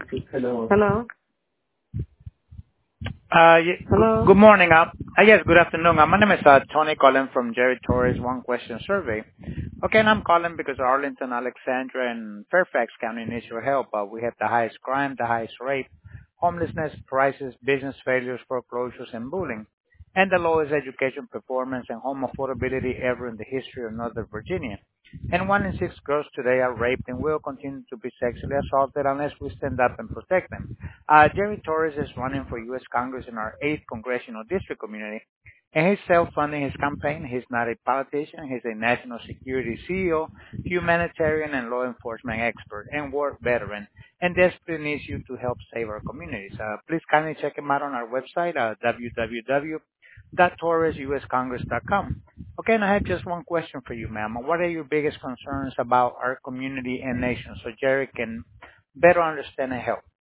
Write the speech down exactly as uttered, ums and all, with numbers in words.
Hello. Hello. Uh, ye- Good Hello. good morning. uh, uh, Yes, good afternoon. Uh, My name is uh Tony calling from Jerry Torres One Question Survey. Okay, and I'm calling because Arlington, Alexandria, and Fairfax County needs your help. Uh, We have the highest crime, the highest rape, homelessness, prices, business failures, foreclosures, and bullying, and the lowest education performance and home affordability ever in the history of Northern Virginia. And one in six girls today are raped and will continue to be sexually assaulted unless we stand up and protect them. Uh, Jerry Torres is running for U S. Congress in our eighth Congressional District community, and he's self-funding his campaign. He's not a politician. He's a national security C E O, humanitarian and law enforcement expert, and war veteran, and desperately needs you to help save our communities. Uh, please kindly check him out on our website, uh, w w w dot torres u s congress dot com. Okay, and I have just one question for you, ma'am. What are your biggest concerns about our community and nation so Jerry can better understand and help?